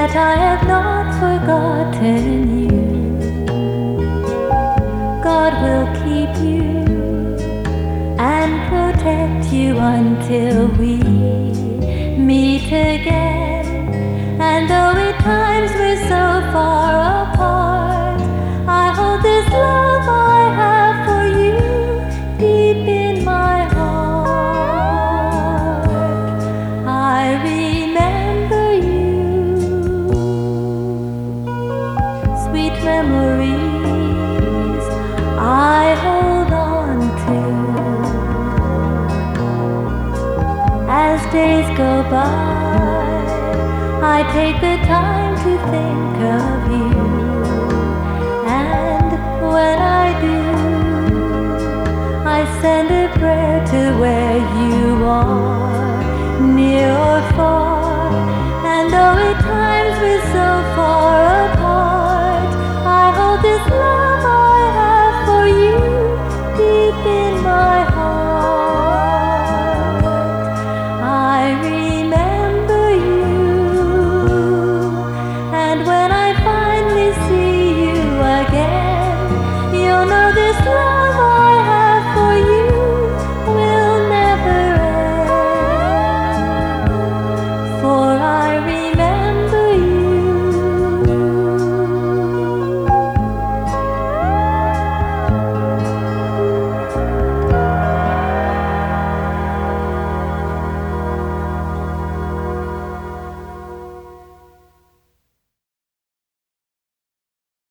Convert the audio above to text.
that I have not forgotten you. God will keep you and protect you until we meet again. And though at times we're so far apart, I hold this love I have for you deep in my heart. I remember you, sweet memories I hold on to. As days go by, I take the time to think of you, and when I do, I send a prayer to where you are, near or far. And though at times we're so far apart, I hold this love